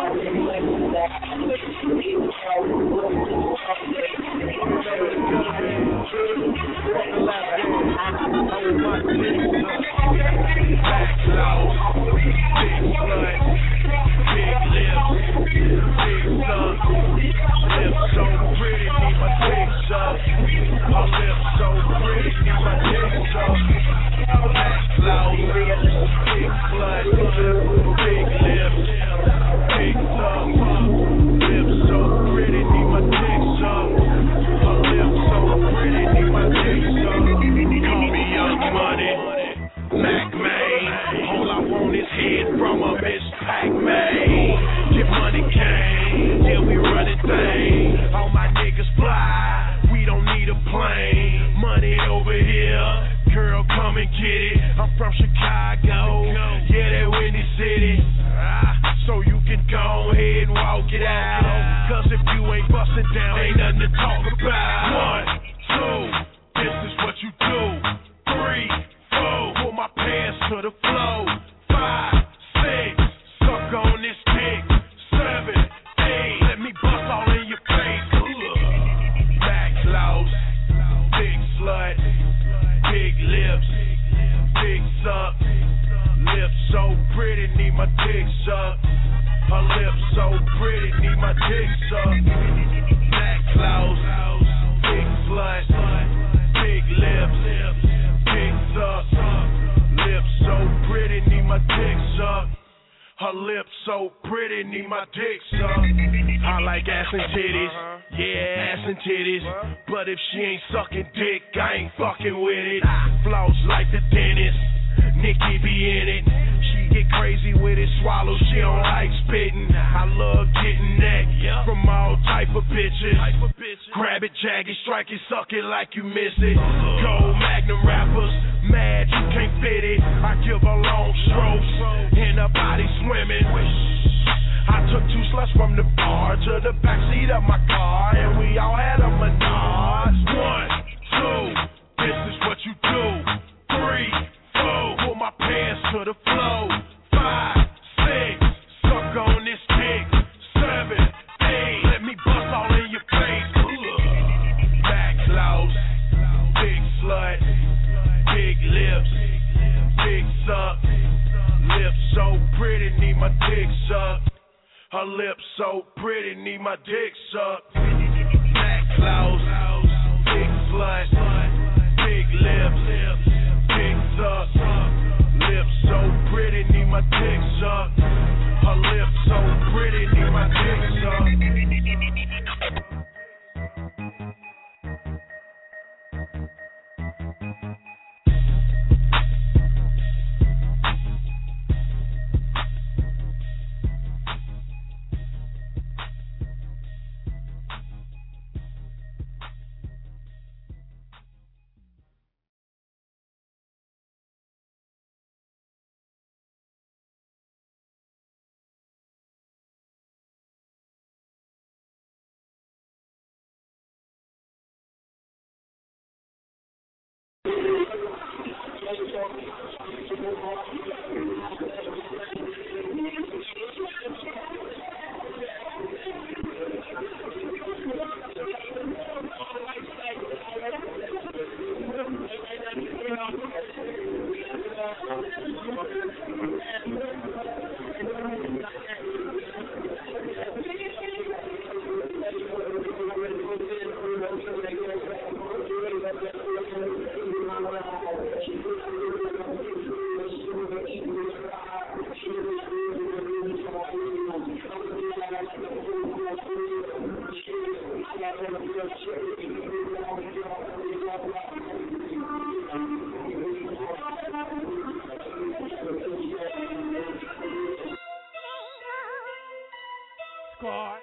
Squad.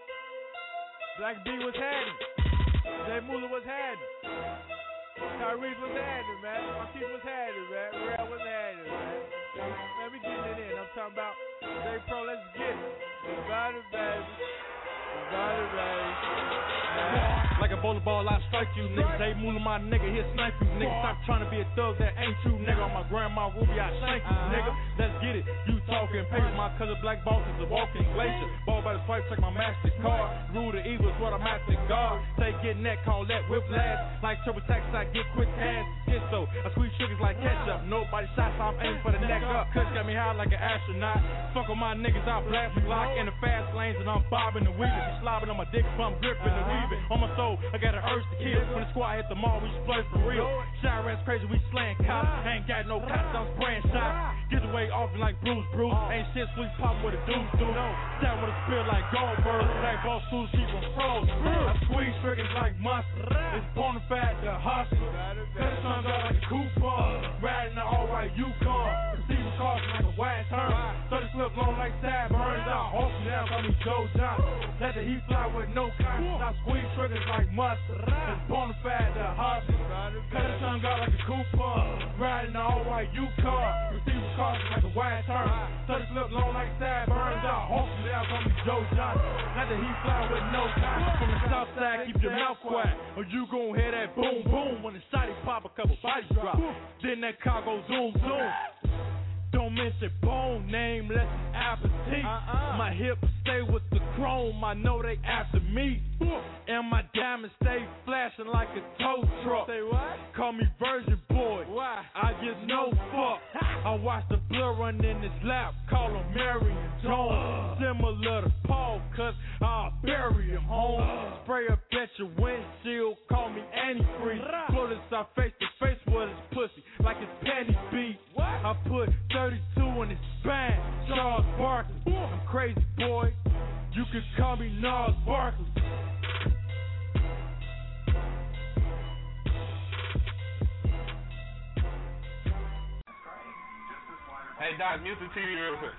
Black B was happening. Jay Moolah was happening. Tyrese was happening, man. Marquise was happening, man. Real was happening, man. Man, we getting it in. I'm talking about J Pro, let's get it. Got it, baby. Got it, baby. Like a bowler ball, I strike you. Niggas, they moolah my nigga, he'll snipe you. Nigga, stop trying to be a thug that ain't you. Nigga, on my grandma Ruby, I shank you. Nigga, let's get it. You talking paper, my cousin Black Boss is a walking glacier. Ball by the swipe, check my master card. Rule the evil is what I'm after God. Say get neck, call that whiplash. Like triple tax, I get quick cash. Get so, I squeeze sugars like ketchup. Nobody shots, so I'm aiming for the neck up. Cuz got me high like an astronaut. Fuck on my niggas, I blast the Glock in the fast lanes and I'm bobbing and weaving. She slobbing on my dick, so I'm gripping and weaving. On my soul, I got an urge to kill. When the squad hit the mall, we splurge for real. Shot rats crazy, we slaying cops. Ain't got no cops, I'm spraying shots. Get away often like Bruce. Ain't shit sweet pop with a dude. Stand with a spirit like Goldberg. Black Boss sushi from froze. I squeeze triggers like mustard. It's Bonafide, the hustler. Cut the sun out like a coupon. Riding the all-white Yukon. Receiving cars like a wide turn. 30 flip long like sideburns. I'll hold you down, call me Joe Johnson. Let the heat fly with no conscience. I squeeze triggers like mustard. It's Bonafide, the hustler. Cut the sun out like a coupon. Riding the all-white Yukon. Receiving cars like a wide turn. 30 flip long like sideburns. I'll hold you down, call me Joe Johnson. Let the heat fly with no conscience. From the south side, keep your mouth quiet, or you gon' hear that boom boom when the shotty pop, a couple bodies drop. Then that car go zoom zoom. Don't mention bone name, less than appetite. My hips stay with the chrome, I know they after me. And my diamonds stay flashing like a tow truck. Say what? Call me Virgin Boy. Why? I just no fuck. I watch the blood run in his lap, call him Marion Jones. Similar to Paul, cause I'll bury him home. Spray up at your windshield, call me antifreeze. Bullets I face to face with his pussy, like his panty beat. I put 32 in his spine, Charles Barkley. I'm crazy, boy. You can call me Nas Barkley. Hey, Doc, mute the TV real quick.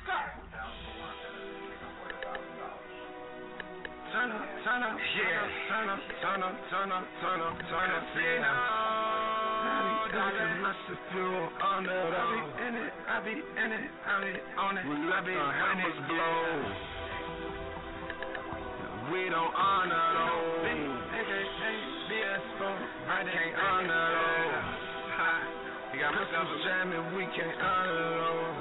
Turn up, yeah. Turn up, yeah. I be in it, on it. Hammers blow. We don't honor those. I can't honor those. You got myself jamming, we can't honor those.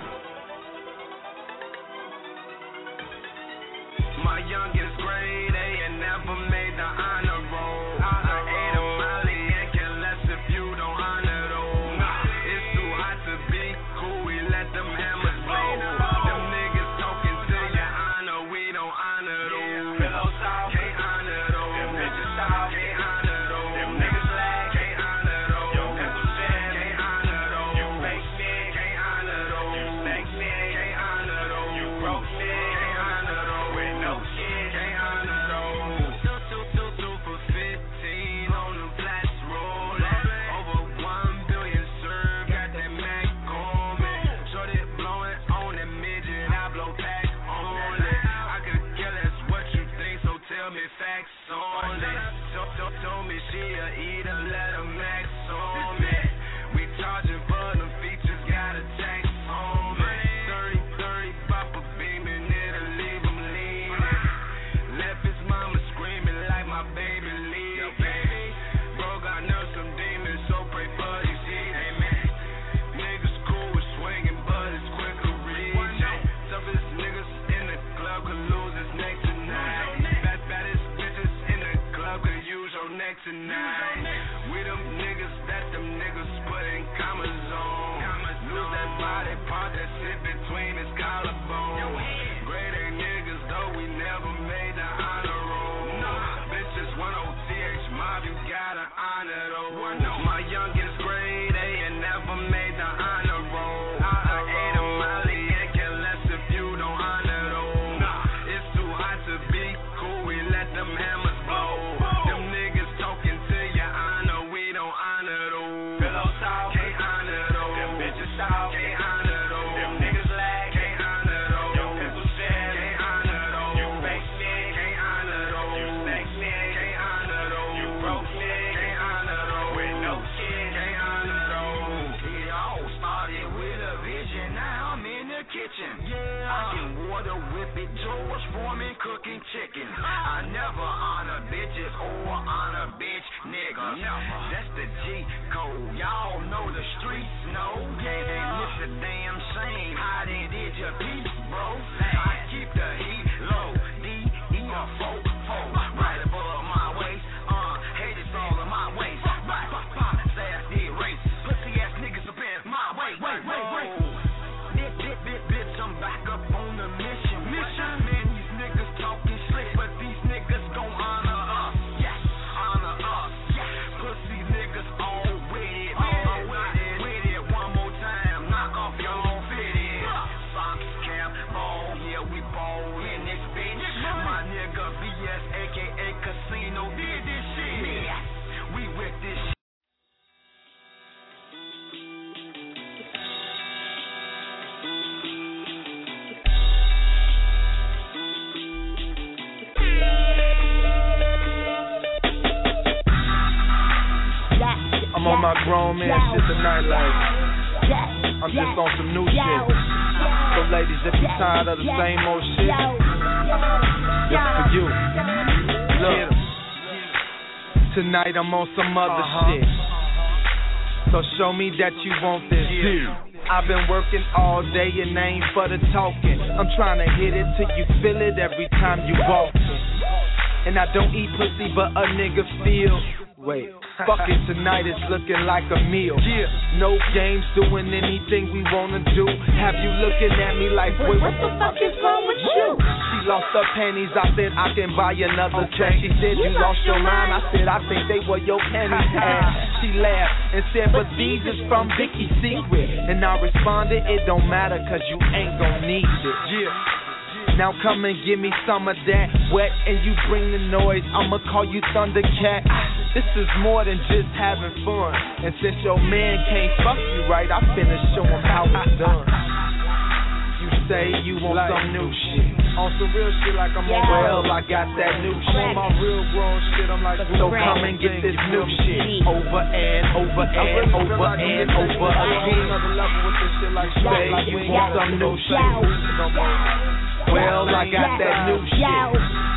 My youngest grade A and never made the honor roll. I ate a Molly and care less if you don't honor those. It's too hot to be cool, we let them hammers blow. Them niggas talking to your honor, we don't honor those. Can't honor those. Them bitches style, can't honor those. Them niggas lag, can't honor those. Yo, pimple shit, can't honor those. You fake shit, can't honor those. You snake shit, can't honor those. You broke shit, can't honor those. With no shit, can't honor those. 2 for 15 on the flats rollin'. Over 1 billion served, got that Mac on me. Shorty blowin' on that midget, I blow back on it. I could care less what you think, so tell me facts on it. Told me she a eater, let her max on me. We charging for them features, got a tax on me. 30, pop a beamin', it'll leave him leaning. Left his mama screaming like my baby leaving. Bro got nerves, some demons, so pray for these heathens. Niggas cool with swinging, but it's quicker reaching. Toughest niggas in the club could lose his neck tonight. Baddest bitches in the club could use your neck tonight. We them niggas that them niggas George Foreman cooking chicken. I never honor bitches or honor bitch nigga. That's the G code. Y'all know the streets know. And it's a damn shame how they did your piece, bro. I keep the heat low. D-E-R-4 right above my waist. Hate is all in my waist. Say I did race. Pussy ass niggas up in my way. Bitch, I'm back up on the mission. Man, these niggas talking slick, but these niggas gon' honor us. Yes, honor us. Pussy niggas all with it. With it one more time. Knock off y'all fitted. Socks, cap, ball. Yeah, we ball in this bitch. My nigga BS, aka Casino, did this shit. Yes, we with this shit. I'm on my grown man shit tonight, like I'm just on some new shit. So ladies, if you tired of the same old shit, this for you. Look, tonight I'm on some other shit. So show me that you want this. I've been working all day and ain't for the talking. I'm trying to hit it till you feel it every time you walk it. And I don't eat pussy, but a nigga feel. Wait, fuck it, tonight it's looking like a meal. No games, doing anything we wanna do. Have you looking at me like, wait, what the fuck is wrong with you? She lost her panties, I said I can buy another set. She said you lost your mind, I said I think they were your panties. And she laughed and said, but these is from Vicky's Secret. And I responded, it don't matter cause you ain't gon' need it. Now come and give me some of that wet and you bring the noise, I'ma call you Thundercat. This is more than just having fun. And since your man can't fuck you right, I finna show him how it's done. You say you want some new shit. On some real shit like I'm on. Well, I got that new shit. I'm on my real grown shit, I'm like, so come and get this new shit. Over and over and over and over again. You say you want some new shit. Well, I got that new shit.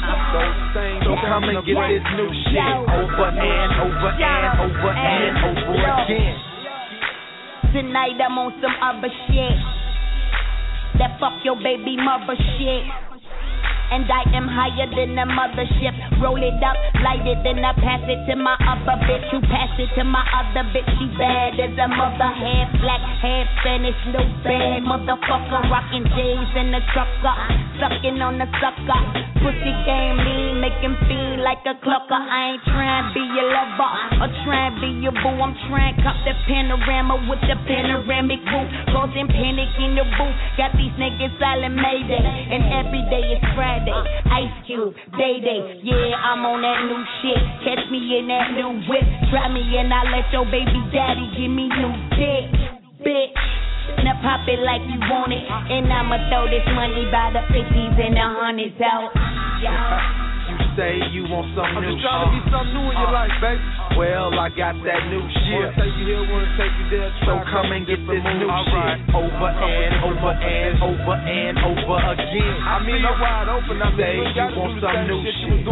So come and get this new shit. Over and over and over and over again. Tonight I'm on some other shit. That fuck your baby mother shit. And I am higher than the mothership. Roll it up, light it, then I pass it to my other bitch. You pass it to my other bitch. She bad as a mother. Half black, half Spanish, no bad motherfucker. Rockin' J's in the trucker, sucking on the sucker. Pussy game mean, make him feel like a clucker. I ain't tryin' be your lover or tryin' be your boo. I'm tryin' cop the panorama with the panoramic roof. Causing panic in the booth. Got these niggas silent Mayday, and every day is Friday. Ice Cube, Day-Day, yeah, I'm on that new shit. Catch me in that new whip. Try me and I let your baby daddy give me new dick, bitch. Now pop it like you want it, and I'ma throw this money by the 50s and the 100s out. You say you want something new. I'm just trying to be something new in your life, baby. Well, I got that new shit. Wanna take you here, wanna take you there. So come and get this new shit. Over and over and over and over again. I mean, I'm wide open. I say you want some new shit.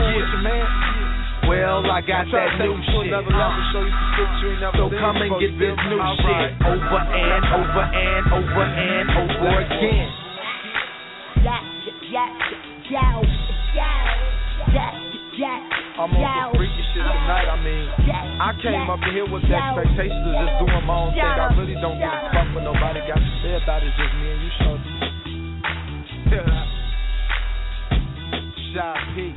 Well, I got that new shit. So come and get this new shit. Over and over and over and over again. I'm on some freaky shit tonight. I mean, I came up here with the expectations of just doing my own thing. I really don't give a fuck what nobody got to say about it. It's just me and you, shorty. Shy P.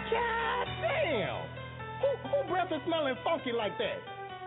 God damn. Who breath is smelling funky like that?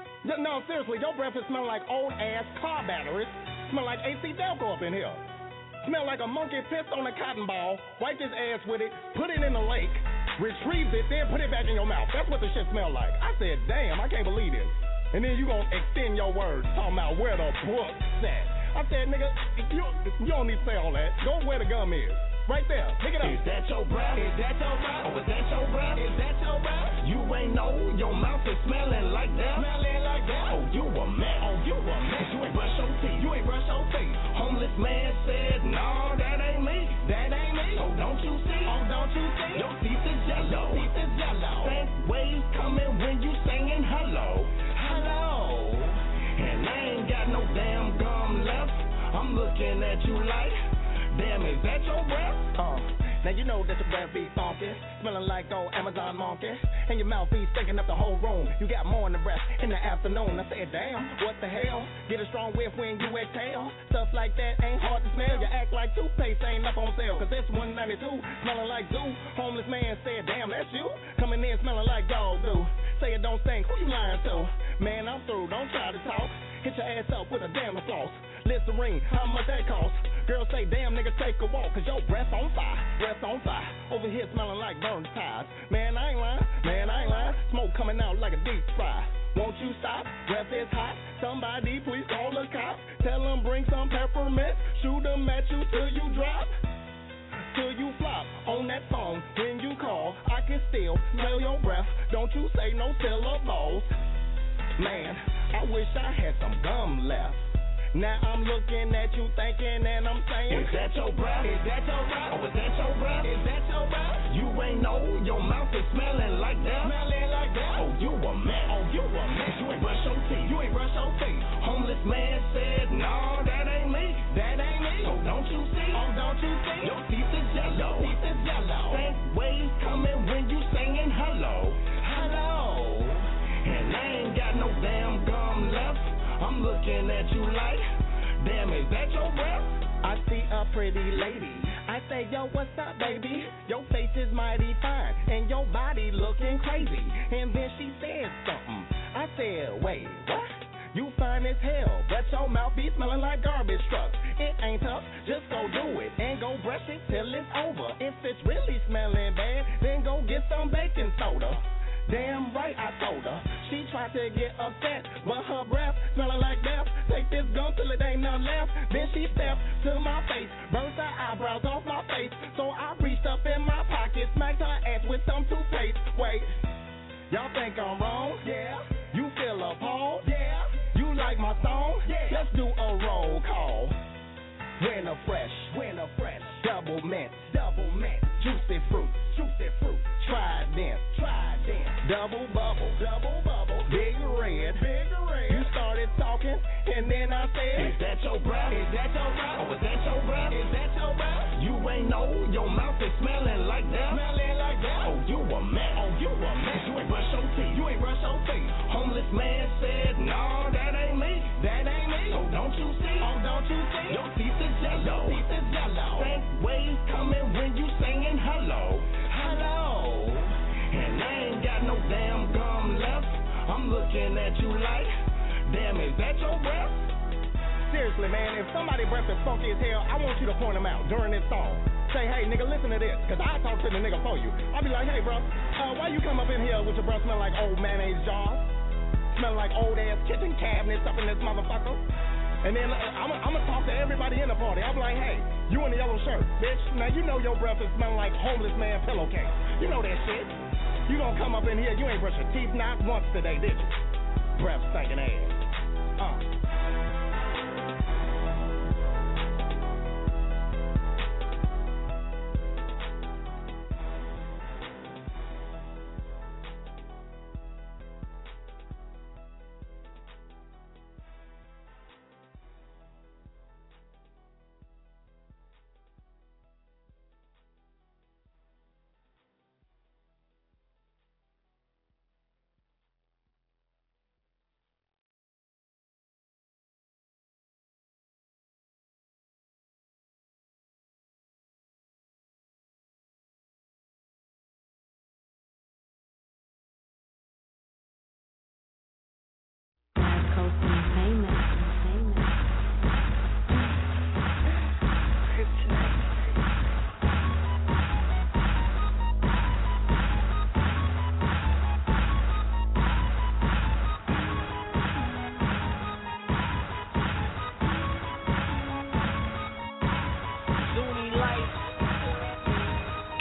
No, seriously, your breath is smelling like old ass car batteries. Smell like AC Delco up in here. Smell like a monkey pissed on a cotton ball, wiped his ass with it, put it in the lake, retrieved it, then put it back in your mouth. That's what the shit smell like. I said, damn, I can't believe this. And then you gonna extend your words, talking about where the book's at. I said, nigga, you don't need to say all that. Go where the gum is. Right there. Pick it up. Is that your breath? Is that your breath? Oh, is that your breath? Is that your breath? You ain't know your mouth is smelling like that. Smelling like that. Oh, you a mess. Oh, you a mess. You ain't brush your teeth. You ain't brush your teeth. Homeless man said, no, that ain't me. That ain't me. Oh, don't you see? Oh, don't you see? Your teeth is yellow. Teeth is yellow. Stank waves coming when you singing hello. Hello. And I ain't got no damn gum left. I'm looking at you like, damn, is that your breath? Now you know that your breath be funky, smelling like old Amazon monkey, and your mouth be stinking up the whole room. You got more in the breath in the afternoon. I said, damn, what the hell? Get a strong whiff when you exhale. Stuff like that ain't hard to smell. You act like toothpaste ain't up on sale, cause it's $1.92, smelling like zoo. Homeless man said, damn, that's you? Coming in smelling like dog do. Say it don't stink, who you lying to? Man, I'm through, don't try to talk. Hit your ass up with a damn floss. Listerine, how much that cost? Girls say, damn, nigga, take a walk, cause your breath on fire, breath on fire. Over here smelling like burned tires. Man, I ain't lying, smoke coming out like a deep fry. Won't you stop? Breath is hot. Somebody please call the cops. Tell them bring some peppermint. Shoot them at you till you drop. Till you flop on that phone. When you call, I can still smell your breath. Don't you say no syllables. Man, I wish I had some gum left. Now I'm looking at you thinking and I'm saying, is that your breath? Is that your breath? Oh, is that your breath? Is that your breath? You ain't know your mouth is smelling like that. Smelling like that. Oh, you a mess. Oh, you a mess. You ain't brush your teeth. You ain't brush your teeth. Homeless man said, no, that ain't me. That ain't me. So don't you see? Oh, don't you see? Your teeth is yellow. Teeth is yellow. Stank waves coming when you singing hello. Hello. And I ain't got no damn gum left. I'm looking at you like, damn, is that your breath? I see a pretty lady. I say, yo, what's up, baby? Your face is mighty fine, and your body looking crazy. And then she said something. I said, wait, what? You fine as hell, but your mouth be smelling like garbage trucks. It ain't tough, just go do it, and go brush it till it's over. If it's really smelling bad, then go get some baking soda. Damn right I told her. She tried to get upset, but her breath smelling like death. Take this gum till it ain't none left. Then she stepped to my face, burnt her eyebrows off my face. So I reached up in my pocket, smacked her ass with some toothpaste. Wait, y'all think I'm wrong? Yeah. You feel appalled? Yeah. You like my song? Yeah. Let's do a roll call. Winter fresh, double mint, juicy fruit, Trident, double bubble, big red. You started talking, and then I said, is that your breath? Is that your breath? Oh, is that your breath? Is that your breath? You ain't know your mouth is smelling like that. Smelling like that. Oh, you a mess. Oh, you a mess. You ain't brush your teeth. You ain't brush your teeth. Homeless man said, no, that ain't me. That ain't me. So don't you see? Oh, don't you see? Your teeth is yellow. Teeth is yellow. Stank waves coming when you singing hello. Hello. And I ain't got no damn gum left. I'm looking at you like, damn, is that your breath? Seriously, man, if somebody's breath is funky as hell, I want you to point them out during this song. Say, hey, nigga, listen to this, because I talk to the nigga for you. I'll be like, hey, bro, why you come up in here with your breath smelling like old mayonnaise jars? Smelling like old-ass kitchen cabinets up in this motherfucker? And then I'm going to talk to everybody in the party. I'm like, hey, you in the yellow shirt, bitch. Now, you know your breath is smelling like homeless man pillowcase. You know that shit. You gonna come up in here, you ain't brush your teeth not once today, did you? Breath stinking ass.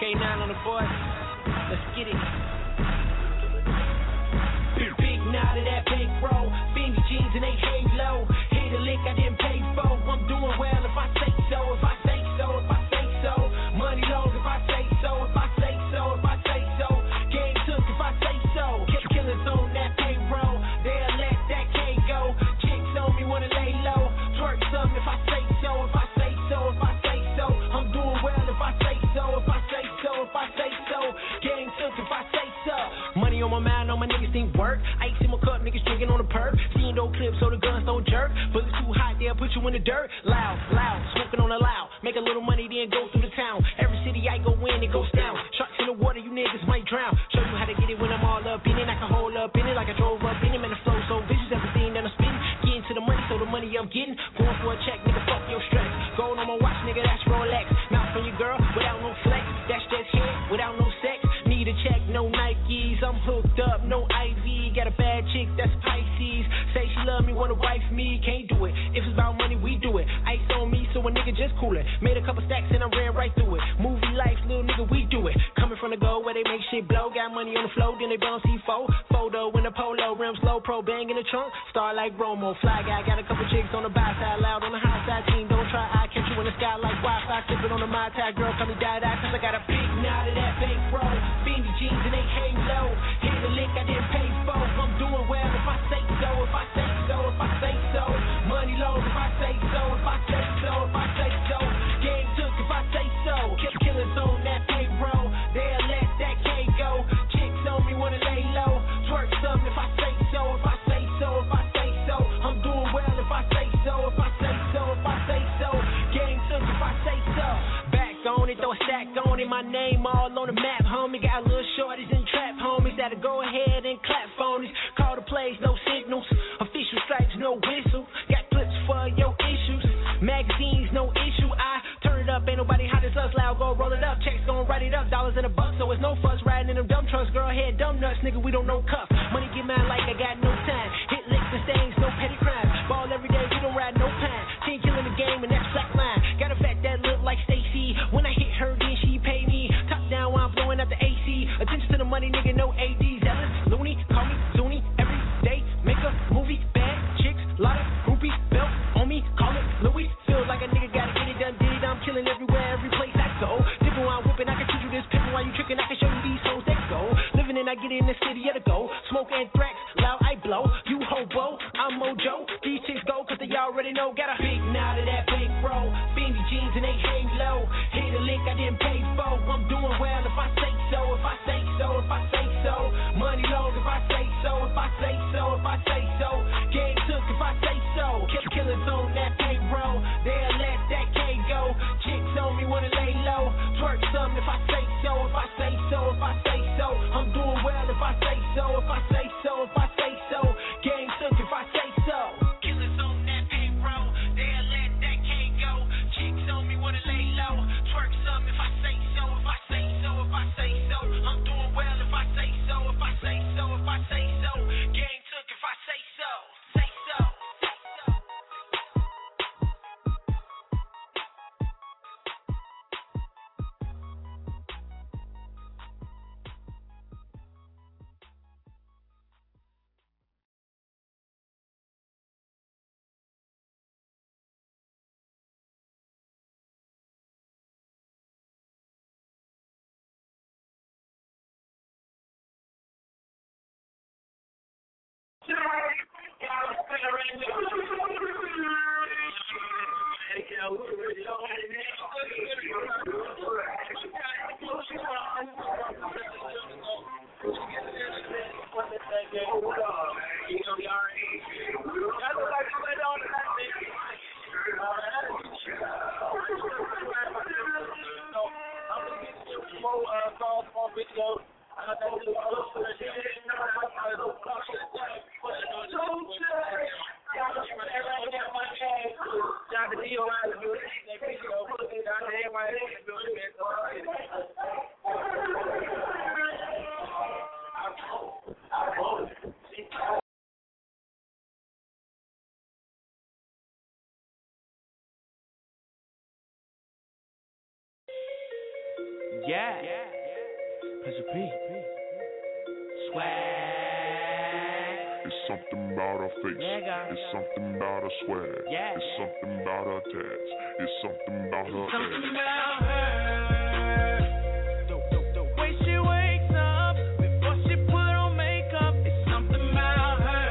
K9 on the board. Let's get it. Big now to that bankroll. Fendi jeans and they halo. Hit a lick I didn't pay for. I'm doing well if I say so. If I say so. If I say so. Money long if I say so. If I say so. If I say so. Game took if I say so. Killers on that payroll. They'll let that K go. Chicks on me wanna lay low. Twerk some if I say so. If I say so. If I say so. I'm doing well if I say so. If I say so. If I say so. Game took if I say so. Money on my mind, all my niggas think work. Ice in my cup, niggas drinking on the perk. Seeing no clips so the guns don't jerk. Bullets too hot, they'll put you in the dirt. Loud, loud, smoking on the loud. Make a little money, then go through the town. Every city I go in, it goes down. Sharks in the water, you niggas might drown. Show you how to get it when I'm all up in it. I can hold up in it like I drove up in it. Man, the flow so vicious, everything that I'm spitting. Getting to the money, so the money I'm getting. Going for a check, nigga, fuck your stress. Gold on my watch, nigga, that's Rolex. Mouth on your girl, without no flex. That's just head, without no sex. Need a check, no Nikes. I'm hooked up, no IV. Got a bad chick, that's Pisces. Say she love me, wanna wife me. Can't do it. If it's about money, we do it. Ice on me, so a nigga just cool it. Made a couple stacks and I ran right through it. Movie life, little nigga, we do it. Coming from the go where they make shit blow. Got money on the floor, then they bounce C4. Photo in the polo, rims low, pro bang in the trunk. Star like Romo, fly guy. Got a couple chicks on the buy side, loud on the high side. Team, don't try, I catch you in the sky like Wi-Fi. Sipping on the Mai Tai, girl, come me die, cause I got a big knot of that bankroll. Fendi jeans and they halo. Hit the lick I didn't pay for. I'm doing well if I say so. If I say so. If I say so. Money low if I say so. If I say so. If I say so. Game took if I say so. Killers on that payroll. They'll let that K go. Chicks on me wanna lay low. Twerk some if I say so. If I say so. If I say so. I'm doing well if I say so. If I say so. If I say so. Game took if I say so. Back on it, throw a stack on it. My name all on the map, homie. Got little shorties and trap homies that'll go ahead and clap phonies. Call the plays, no signals. Official stripes, no whistle. Got clips for your issues. Magazines, no issue. I turn it up, ain't nobody hot as us. Loud, go roll it up. Checks gon' write it up. Dollars in a buck, so it's no fuss riding in them dumb trucks. Girl head, dumb nuts, nigga, we don't know cuff. Money get mine like I got no time. Hit licks and stains, no petty crime. Ball every day, we don't ride no pine. Team killing the game, and that's flat line. Got a fat that look like Stacy. When I hit her, then she pay me. Top down while I'm blowing out the AC. Attention to the money, nigga, no ADs. Ellis, Looney, call me Zuni. Every day, make a movie. Bad chicks, lot of groupies. Belt on me, call it Louis. Feels like a nigga gotta get it done, did it. I'm killing everywhere, every place I go. Dipping while I'm whipping, I can teach you this. Pippin' while you tricking, I can show you these hoes that go. Living and I get in the city of the go. Smoke anthrax, loud I blow. You hobo, I'm Mojo. These chicks go, cause they already know. Got a big knot of that bankroll. Fendi jeans and they halo. Hit a lick I didn't pay for. I'm doing well if I say so. If I say so. If I say so. Money long if I say so. If I say so. If I say so. Game took if I say so. Killers on that payroll. They'll let that K go. Chicks on me wanna lay low. Twerk some if I say so. If I say so. If I say so. I'm doing well if I say so. If I say so. If I say so. Game took if I say so. Killers on that payroll. They'll let that K go. Chicks on me wanna lay low. Twerk some if I say so. If I say so. If I say so. I'm doing well if I say so. If I say so. If I say so. Game took if I say so. Say so. Yeah. Pleasure P. Swag. It's something about her face. It's something about her swag. It's something about her tats. It's something about her Something ass. about her. The way she wakes up before she put on makeup. It's something about her.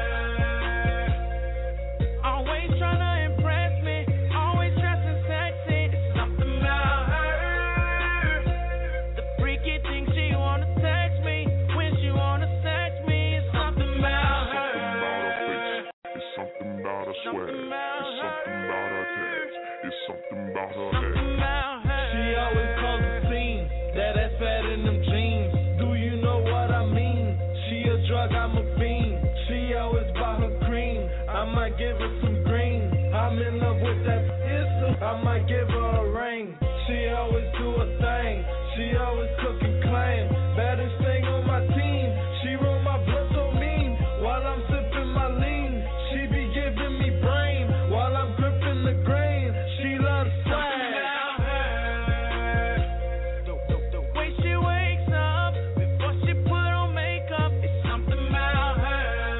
Always trying to impress me. Always dressing sexy. It's something about her. The freaky thing she wanna text me when she wanna sex me. It's something about her. It's something about her swag. It's something about her tats. It's something about her Something ass. about her. She always calls the scene, that ass fat in them jeans. Do you know what I mean? She a drug, I'm a fiend. She always buy her cream. I might give her some green. I'm in love with that issue. I might give her a ring. She always do a thing. She always cook and claim. Baddest thing on my team. She roll my blood so mean. While I'm sipping my lean, she be giving me brain. While I'm gripping the grain, she loves swag. The way she wakes up before she put on makeup. It's something about her.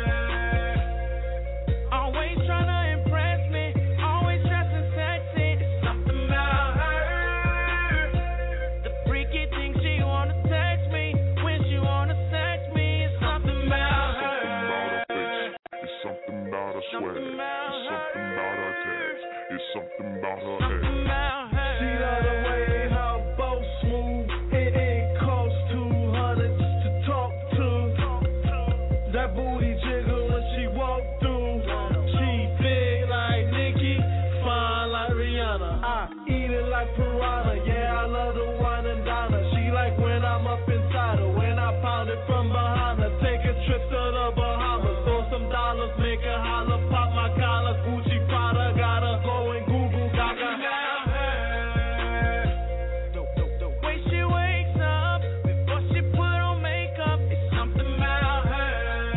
Always trying to impress me. Always dressing sexy. It's something about her. The freaky thing she wanna text me when she wanna sex me. It's something about her. It's something about her swag. Something about It's something about her tats. It's something about her Something ass. about her. She love the way her bow smooth. It costs 200 just to talk to. That booty jiggle when she walk through. She big like Nicki, fine like Rihanna. I eat it like piranha. Yeah, I love the wine and diner. She like when I'm up inside her. When I pound it from behind her. Take a trip to the Bahamas. Throw some dollars, make her holler. Pop my collar, Gucci Prada. Gotta go and Google Gaga. The way she wakes up before she put on makeup. It's something about her.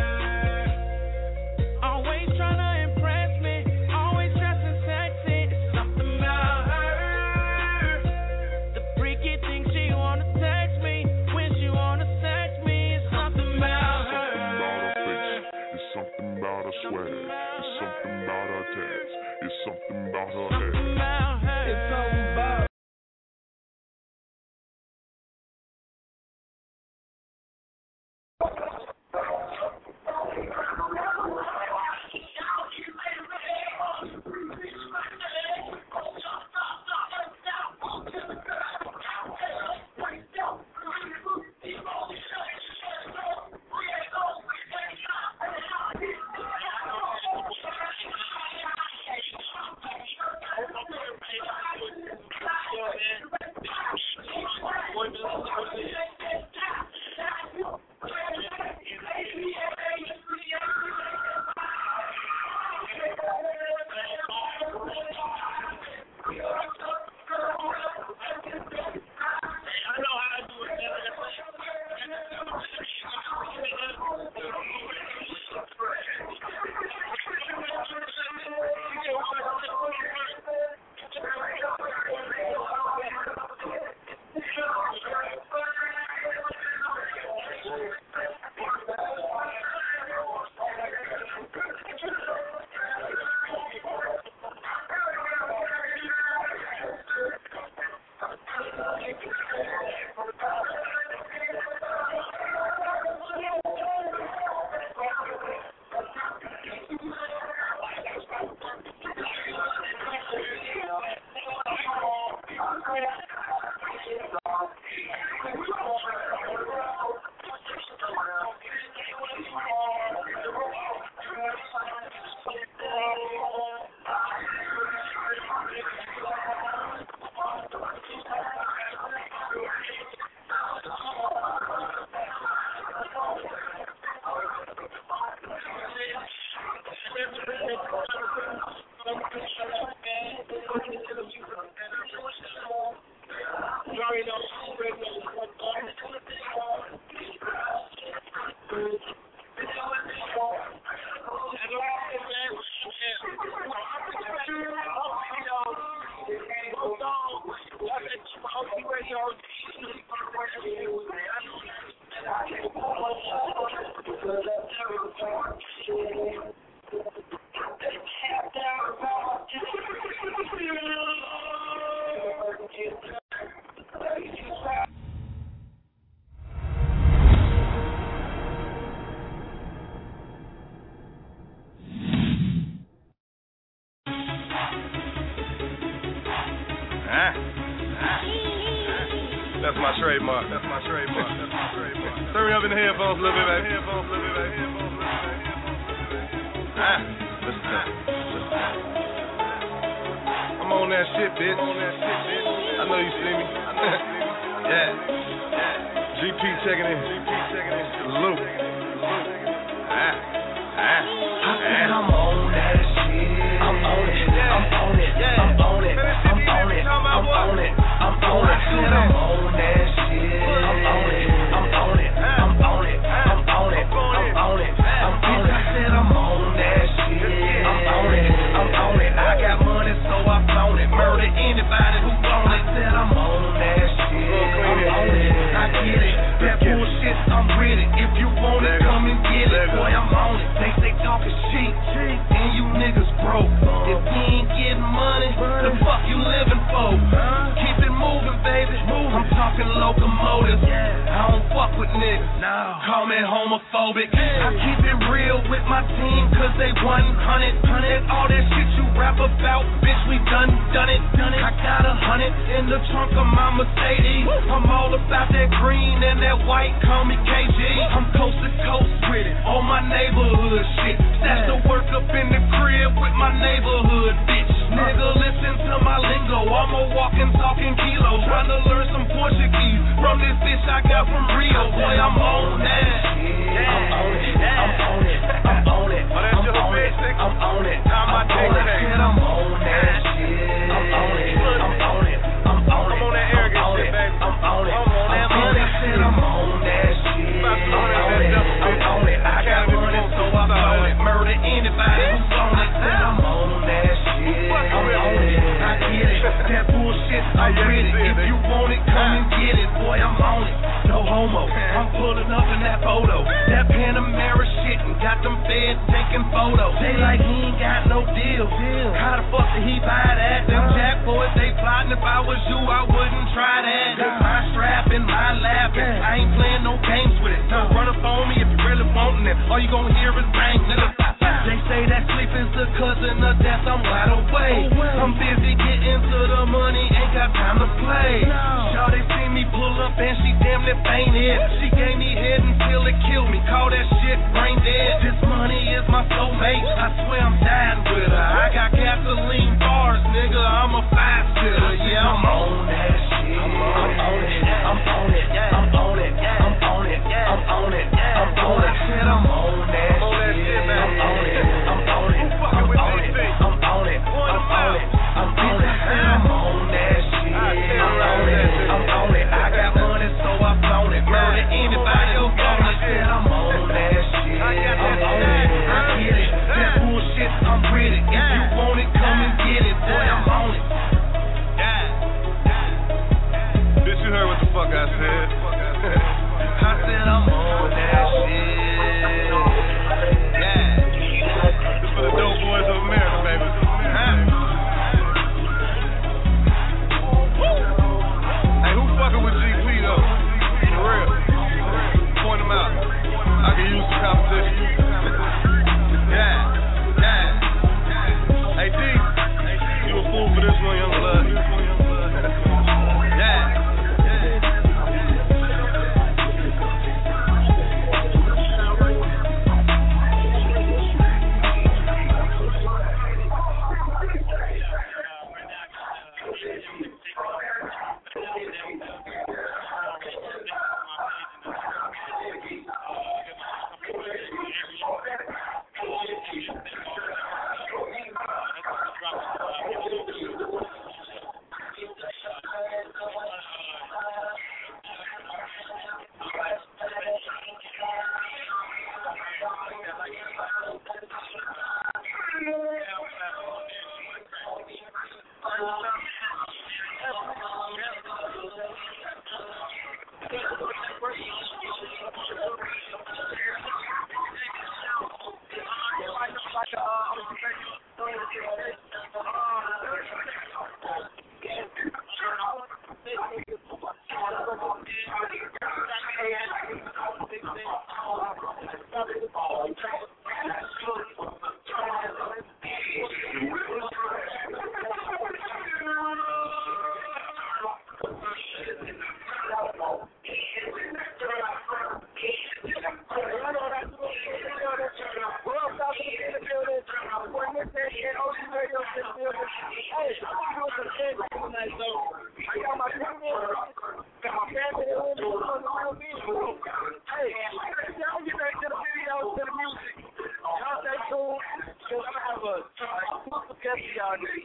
Always trying to impress me. Always dressing sexy. It's something about her. The freaky thing she wanna text me when she wanna sex me. It's something about her. It's something about her swag. It's something about her tats. It's something about her Something ass. about her. It's something about That's my trademark. Turn me up in the headphones a little bit, baby. Listen. I'm on that shit, bitch. I know you see me. Yeah. GP checking in. Salute. I said I'm on that shit. I'm on it. I said I'm on that shit. I'm on it. I said I'm on that shit. I'm on it. I got money, so I flown it. Murder anybody who want it. Said I'm on that shit. I'm on it. I get it. That bullshit, I'm with it. If you want it, come and get it. Boy, I'm on it. They talking shit, and you niggas broke. If you ain't getting money, the fuck you living for? Keep it moving, baby. I'm talking locomotives. I don't fuck with niggas. Call me homophobic. I keep it real with my team, cause they 100. All that shit you rap about, bitch, we done it. I got 100 in the trunk of my Mercedes. I'm all about that green and that white, call me KG. I'm coast to coast with it, on my neighborhood shit. Stash the work up in the crib with my neighborhood bitch. Nigga, listen to my lingo, I'm a walking, talking kilo. Trying to learn some Portuguese from this bitch I got from Rio. Boy, I'm on that. I'm on it. I'm on it. I'm on that shit. I'm on it. I'm on that arrogant shit, baby. I'm on that money. I said I'm on that shit. I'm on it. I got money, so I flown it. Murder anybody who's on it. Said I'm on that shit. I'm on it. I get it. That bullshit, I'm with it. If you want it, come and get it. Boy, I'm on it. No homo. I'm pulling up in that photo. That Panamera shit and got them feds taking photos. They like he ain't got no deal. How the fuck did he buy that? Them jack boys, they plotting. If I was you, I wouldn't try that. That's my strap and my laughing. I ain't playing no games with it. So run up on me if you really wantin' it. All you gon' hear is bang, nigga. They say that sleep is the cousin of death. I'm wide awake. I'm busy getting to the money, ain't got time to play. Shawty see me pull up and she damn near fainted. She gave me head until it killed me. Call that shit brain dead. This money is my soulmate. I swear I'm dying with her. I got gasoline bars, nigga. I'm a 5-sitter. Yeah, I'm on that shit. I'm on it. I'm on it. I'm on it. I'm on it. I'm on it. I'm on it. Said I'm on that shit. I'm on it. I'm on it. I'm on it. I'm on it. I'm on it. I'm on it. I'm on that shit. I'm on it. I'm on it. I got money, so I flown it. Murder anybody who want it. Said I'm on that shit. I'm on it. I get it. That bullshit, I'm with it. If you want it, come and get it. Boy, I'm on it. Bitch, you heard what the fuck I said. I said I'm on that shit. This for the dope boys of America, baby. Hey, who fucking with GP though? For real. Point them out. I can use some competition. Hey D, you a fool for this one, young blood. night, so I got my people, got my family here with me, hey, y'all get back to the videos, to the music. Y'all stay tuned, because I'm going to have a exclusive guest for y'all today.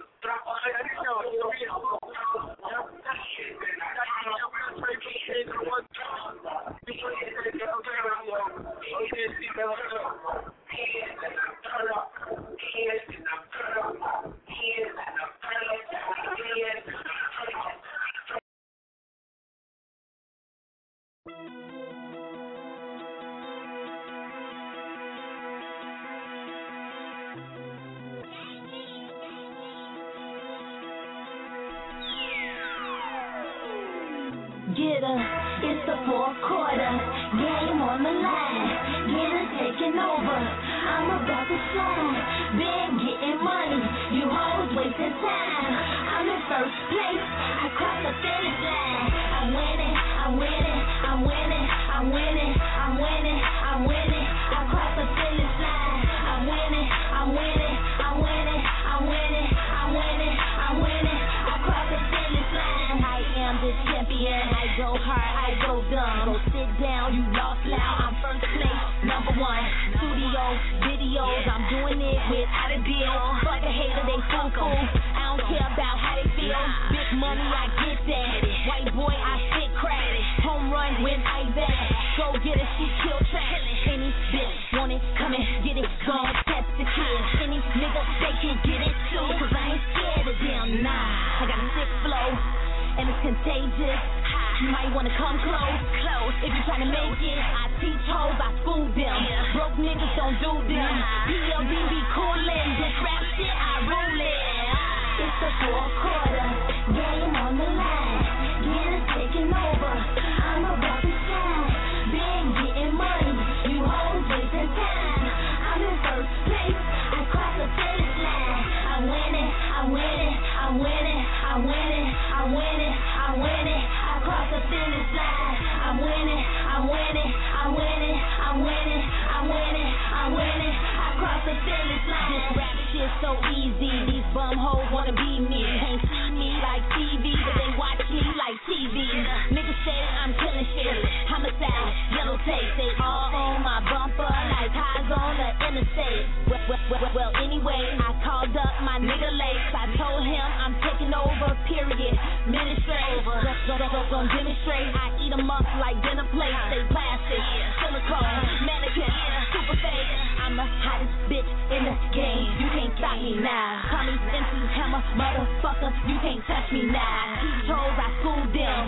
Get her, it's the fourth quarter, game on the line, get her taking over, I'm about to shine, been getting money, you hoes wasting time, I'm in first place, I cross the finish line, I'm winning, I'm winning, I'm winning, I'm winning, I'm winning, I'm winning, I cross the finish line, I'm winning, I'm winning, I'm winning, I'm winning, I'm winning, I'm winning, I cross the finish line, I am the champion. I go hard, I go dumb. Go sit down, you lost now. I'm first place, number one. Studio, videos, I'm doing it without a deal. Fuck a hater, they so cool. I don't care about how they feel. Big money, I get that. White boy, I spit crack. Home run when I bet. Go get it, she kill track. Any bitch want it, come and get it. Gon' test the kid. Any nigga, they can get it too. Cause I ain't scared of them, nah. I got a sick flow, and it's contagious. You might wanna come close. If you tryna make it, I teach hoes, I school them. Broke niggas don't do them. PLD be coolin', this rap shit I rule it. It's the fourth quarter, game on the line. Get us taking over, I'm about to shine. Been getting money, you hoes wasting time. I'm in first place, I cross the finish line. I'm winning, I'm winning, I'm winning, I'm winning, I'm winning, I'm winning. Across the finish line, I'm winning, I'm winning, I'm winning, I'm winning, I'm winning, I'm winning. Across the finish line. This rap shit so easy. These bum hoes wanna be me. Can't see me like TV, but they watch me like TV. Niggas say I'm killing shit. Homicide, yellow tape. They all on my bumper like highs on the interstate. Well, anyway, I called up my nigga Lakes. I told him I'm taking over. Period. Ministry. Gon' demonstrate, I eat them up like dinner plates. Stay plastic, silicone, mannequin, super fake. I'm the hottest bitch in the game. You can't stop me now. Call me MC Hammer, motherfucker. You can't touch me now. These hoes, I schooled them.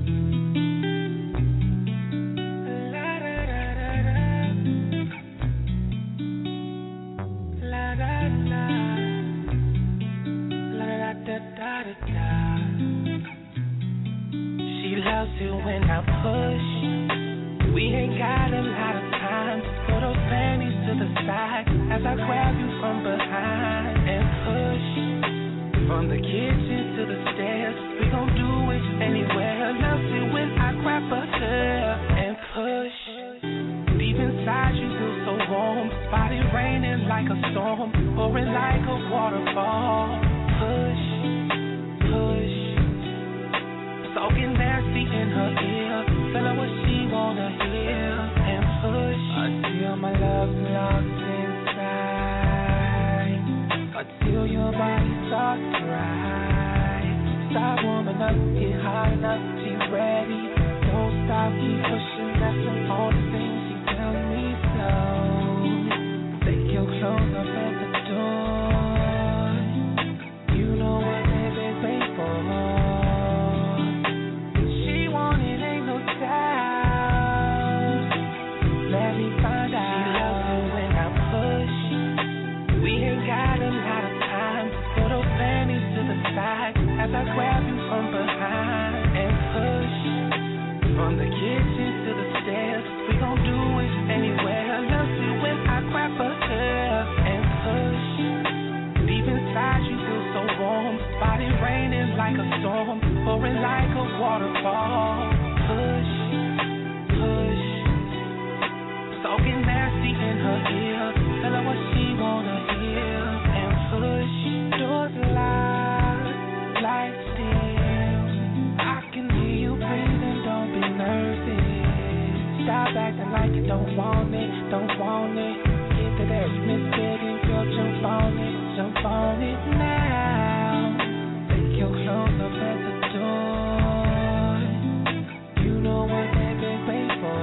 La da da, la da da da da. She loves it when I push. We ain't got a lot of time. Put those panties to the side as I grab you from behind and push. From the kitchen to the stairs, we gon' do it anywhere. Loves it when I grab her hair and push. Deep inside you feel so warm. Body raining like a storm, pouring like a waterfall. Push, push. Talking nasty in her ear, tell her what she wanna hear, and push until my love's locked inside, until your body starts right. Stop warming up, get hot enough, she's ready. Don't stop, keep pushing, that's the only thing she tells me slow. Take your clothes off at the door, you know what baby's made for. Let me find out. She loves it when I push. We ain't got a lot of time. Put those panties to the side as I grab you from behind and push. From the kitchen to the stairs, we gon' do it anywhere. Loves it when I grab her hair and push. Deep inside you feel so warm. Body raining like a storm, pouring like a waterfall. Push, push. Talking nasty in her ear, tell her what she wanna hear, and push. Doors locked, lights dim. stop acting like you don't want it, don't want it. Get that ass, Miss Betty, girl, jump on it now. Take your clothes up at the door. You know what that big wait for.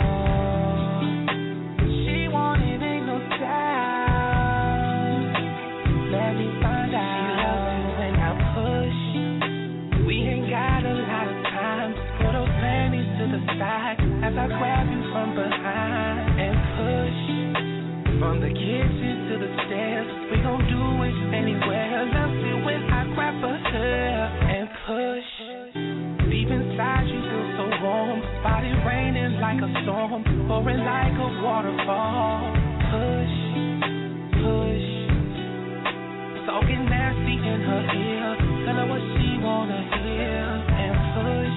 She want it, ain't no doubt. Let me find out. She loves it when I push. We ain't got a lot of time. Put those panties to the side as I grab you from behind and push. From the kitchen to the stairs, we gon' do it anywhere. Love it when I grab her hair and push. Deep inside you feel so warm, body raining like a storm, pouring like a waterfall. Push, push, talking nasty in her ear, tell her what she wanna hear and push.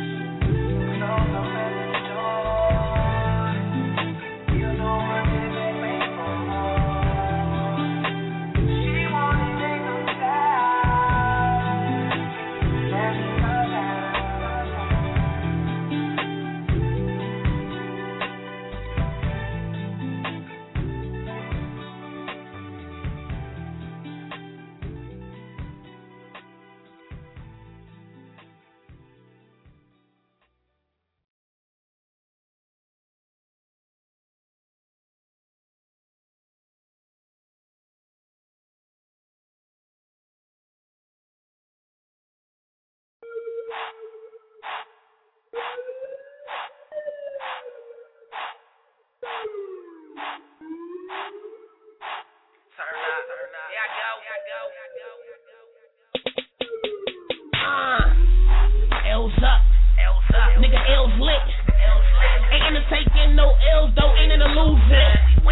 L's up. Nigga, L's lit. Ain't in the taking no L's though, ain't in the losing.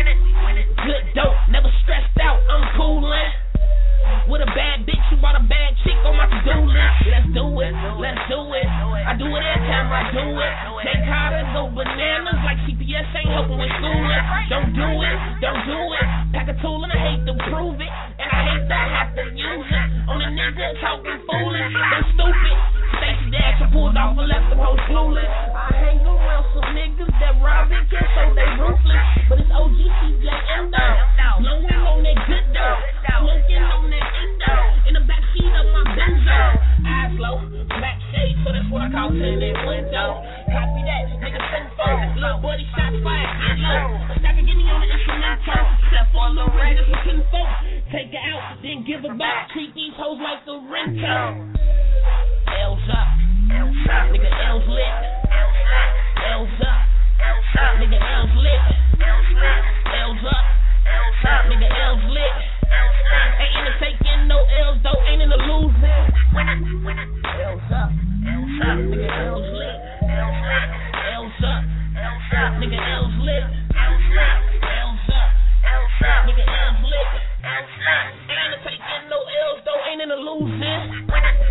Good dope, never stressed out, I'm coolin'. With a bad bitch, you bought a bad chick on my to-do list. Let's do it, let's do it. I do it every time I do it. Take how to go bananas like CPS ain't helping with schooling. Don't do it, don't do it. Pack a tool and I hate to prove it. And I hate that I have to use it. On a nigga talking foolish, they stupid. Stacey Dash, I pulled off and left them hoes clueless. I hang around some niggas that rob and kill, so they ruthless. But it's OG CJM though. Blowing on that good dough. Smoking on that endo. In the backseat of my Benzo. Eyes low, black shade, so that's what I call tinted window. Copy that, nigga, send phone. Little buddy, shots fired, get low. Stack can get me on the instrumental. Step for a little red, it's a kinfolk. Take her out, then give her back. Treat these hoes like a rental. L's up, nigga, L's lit. L's up, nigga, L's lit. L's up, nigga, L's lit. Ain't in the taking no L's though, ain't in the losing. L's up, nigga, L's lit. L's up, nigga, L's lit. L's up, nigga, L's lit. Ain't in the taking no L's though, ain't in the losing.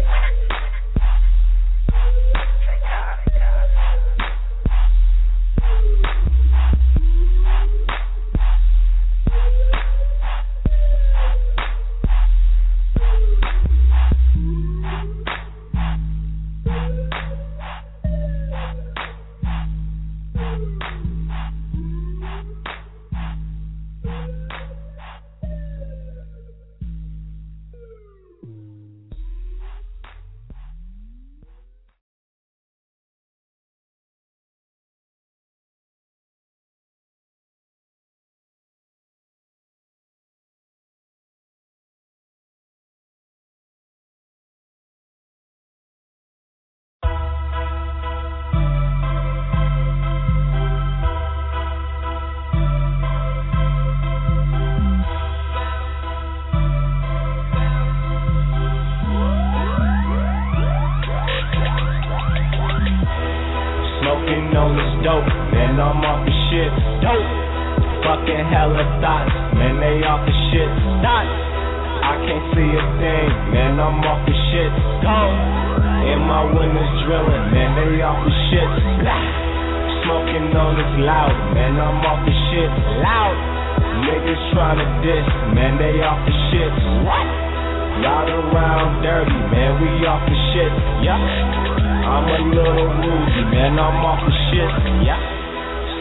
Dope, man, I'm off the shit. Dope, fucking hella thoughts, man, they off the shit. Thoughts, I can't see a thing, man, I'm off the shit. Dope, and my windows drilling, man, they off the shit. Smoking on this loud, man, I'm off the shit. Loud, niggas tryna diss, man, they off the shit. What? Y'all around dirty, man, we off the shit. Yeah. I'm a little woozy, man, I'm off the shit, yeah.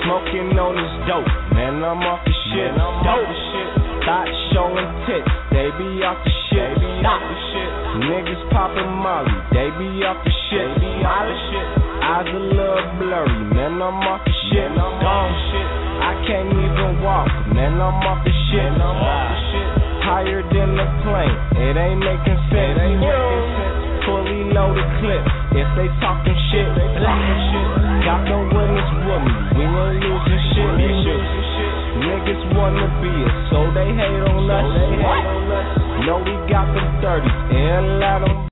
Smoking on this dope, man, I'm off the shit. Dope shit. Thoughts showing tits, they be off the shit. Stop the shit. Niggas popping Molly, they be off the shit. Eyes a little blurry, man, I'm off the shit. Gone shit. I can't even walk, man, I'm off the shit. Higher than the plane, it ain't making sense. Fully loaded clip, if they talking shit, got the winners with me, we ain't losing shit. Niggas wanna be it, so they hate on us. Know we got them 30s and let them.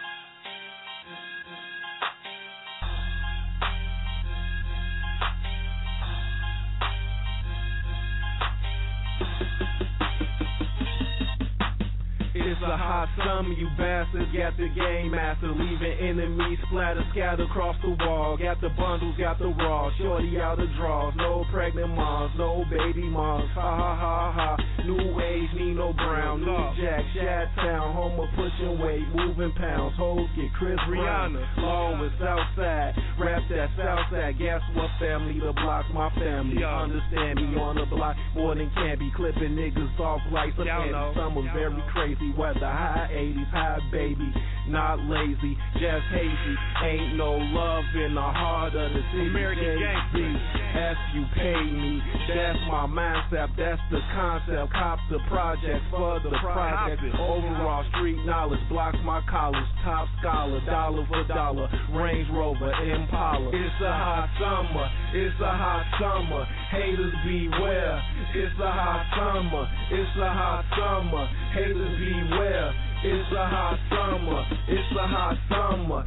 It's a hot summer, you bastards. Got the game master, leaving enemies splatter, scatter across the wall. Got the bundles, got the raw. Shorty out the draws, no pregnant moms, no baby moms. Ha ha ha ha. New age, Nino Brown, New Jack, Shad Town, home of pushing weight, moving pounds. Hoes get Chris Rihanna, long with Southside. Rap that Southside, guess what family? The block's my family. Understand me on the block more than can be. Clipping niggas off like some candy. Summer very crazy. Weather high 80s, high baby, not lazy, just hazy. Ain't no love in the heart of the city. American gangster. As you pay me, that's my mindset, that's the concept. Cop the project for the project. Overall street knowledge blocks my college. Top scholar, dollar for dollar. Range Rover, Impala. It's a hot summer, it's a hot summer. Haters beware. It's a hot summer, it's a hot summer. Haters beware. It's a hot summer, it's a hot summer.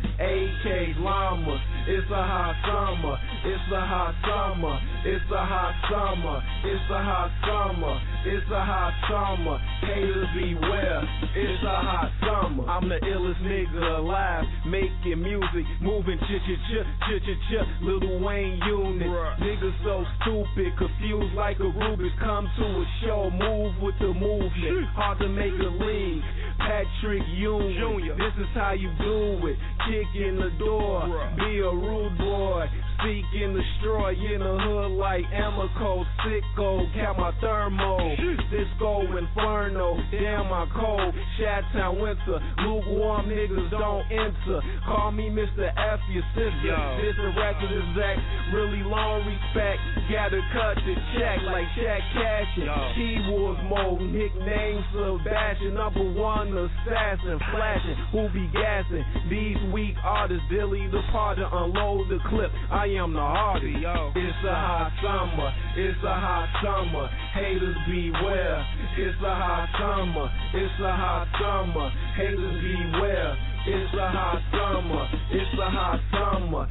AK llamas, it's a hot summer, it's a hot summer, it's a hot summer, it's a hot summer, it's a hot summer. Haters beware, it's a hot summer. I'm the illest nigga alive, making music, moving ch-ch-ch, Lil Wayne unit. Niggas so stupid, confused like a Rubik's. Come to a show, move with the movement. Hard to make a league. Patrick Jr. This is how you do it. Kick in the door, be a rude boy. Seek and destroy in the hood like Amico, sicko. Count my thermo, Disco Inferno. Damn my cold, Chi-Town winter. Lukewarm niggas don't enter. Call me Mr. F, your sister. This a record is Zach, really long respect. Gotta cut the check like Shaq Cashin. Keywords mode, nicknames Sebastian. Number one assassin, flashing, who be gassing. These weak artists, Dilly the Parter, unload the clip. I am the hardest. It's a hot summer, it's a hot summer. Haters beware. It's a hot summer, it's a hot summer. Haters beware. It's a hot summer, it's a hot summer.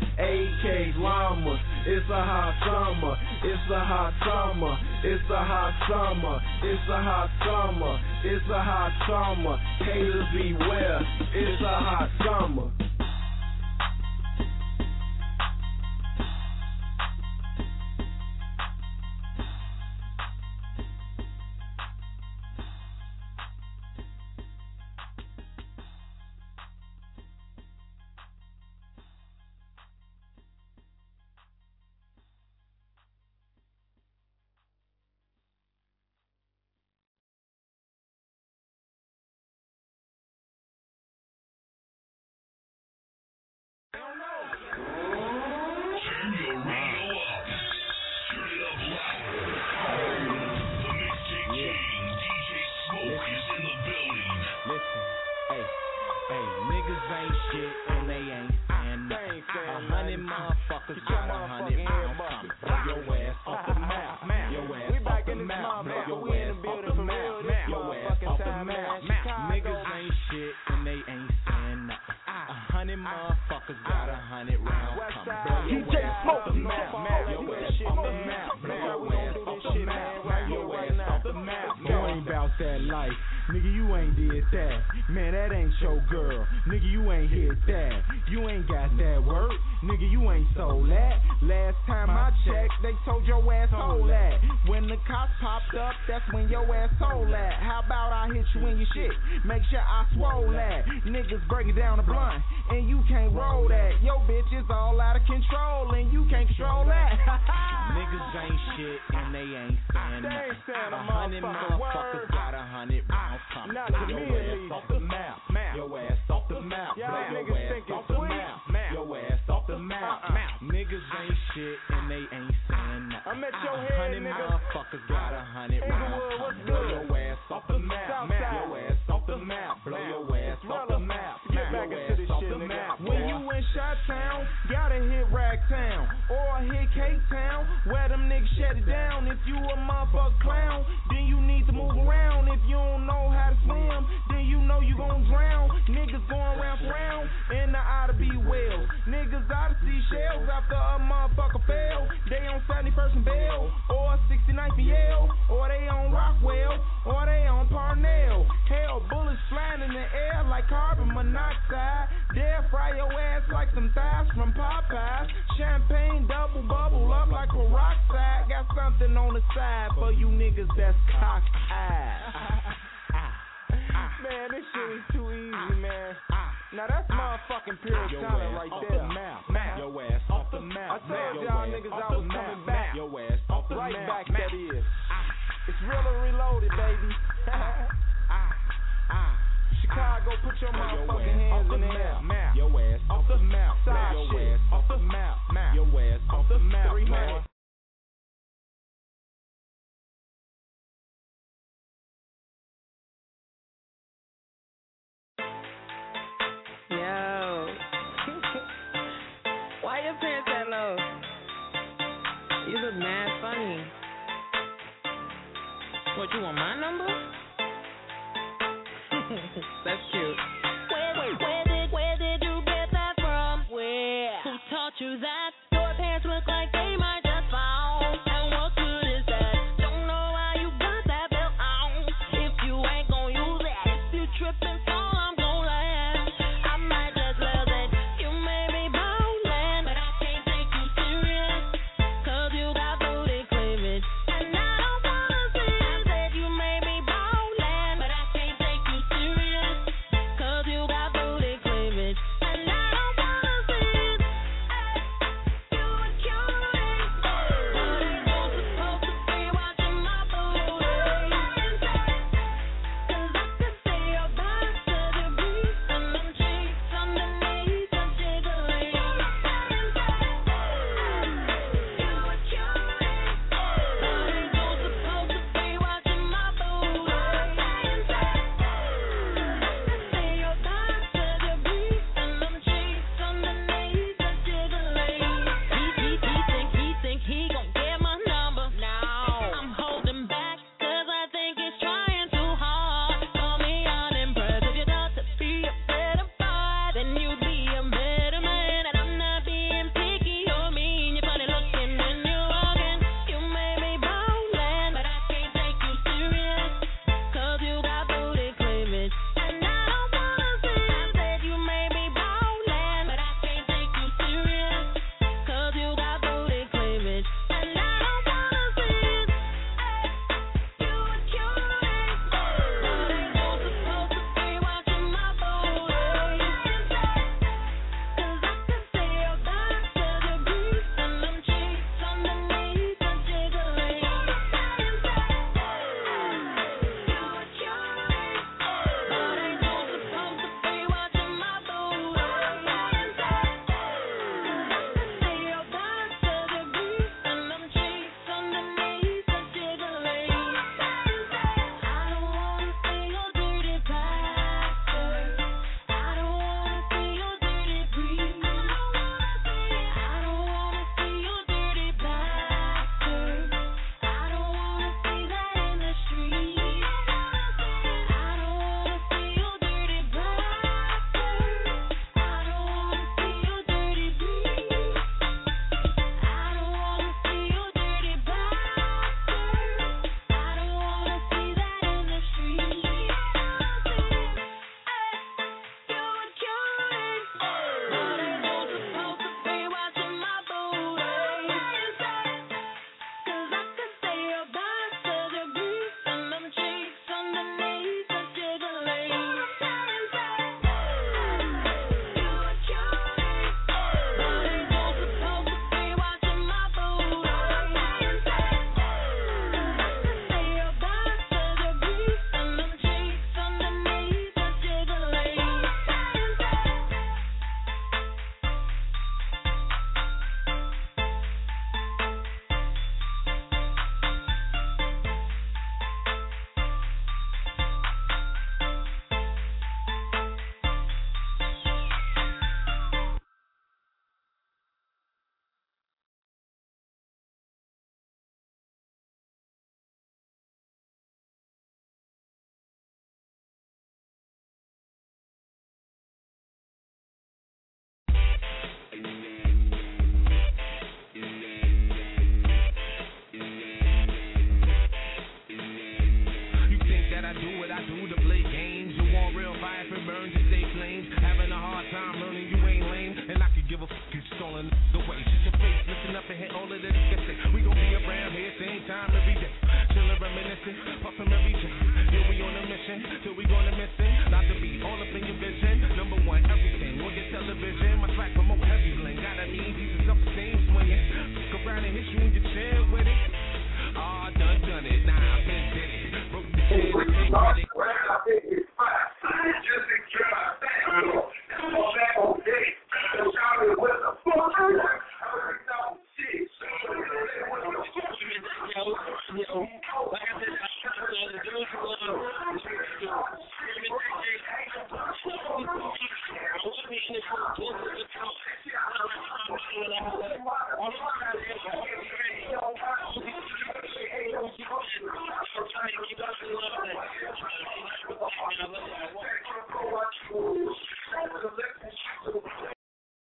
AK llamas, it's a hot summer, it's a hot summer, it's a hot summer, it's a hot summer, it's a hot summer. Haters beware, it's a hot summer. Nigga, you ain't did that. Man, that ain't your girl. Nigga, you ain't hit that. You ain't got that work. Nigga, you ain't sold that. Last time I checked, they told your ass sold that. When the cops popped up, that's when your ass sold that. How about I hit you in your shit? Make sure I swole that. Niggas breaking down the blunt and you can't roll that. Your bitch is all out of control, and you can't control that. Niggas ain't shit, and they ain't saying nothing. 100 motherfuckers got 100 rounds coming. Blow your ass off the map. Your ass off the map. Blow your ass off the map. Your ass off the map. Niggas ain't shit, and they ain't saying nothing. I'm at your head, 100 motherfuckers got 100 rounds coming. Blow your ass off the map. Your ass off the map. Blow your ass off the map. Get back into this shit, nigga. When you in Chi-Town, gotta hit Ragtown or hit K-Town, where them niggas shut it down. If you a motherfucker clown, then you need to move around. If you don't know how to swim, then you know you gon' drown. Niggas going round in the oughta be well. Niggas oughta see shells after a motherfucker fail. They on 71st and Bell, or 69th and Yale, or they on Rockwell, or they on Parnell. Hell, bullets flying in the air like carbon monoxide. They'll fry your ass like some thighs from Popeyes. Champagne double bubble up like peroxide. Got something on the side for you niggas that's cock-eyed. Man, this shit is too easy, man. Now that's motherfucking pure talent right there. Your ass off the map. I told y'all niggas I was coming back. Your ass off the right map. back, that is. It's real and reloaded, baby. Chicago, put your motherfucking hands in the air. Your ass off the map. Side your shit. ass off the map. Your ass off the map. 3 minutes. Yo. Why your pants that low? You look mad funny. What, you want my number? That's cute. Where did you get that from? Where? Who taught you that? Your pants look like they might just fall. And what good is that? Don't know why you got that belt on. If you ain't gon' use it, if you trippin', so I'm gon' laugh. I might just love that you made me ballin', but I can't take you serious, 'cause you got booty cleavage. And I don't wanna see that you made me ballin', but I can't take you serious, 'cause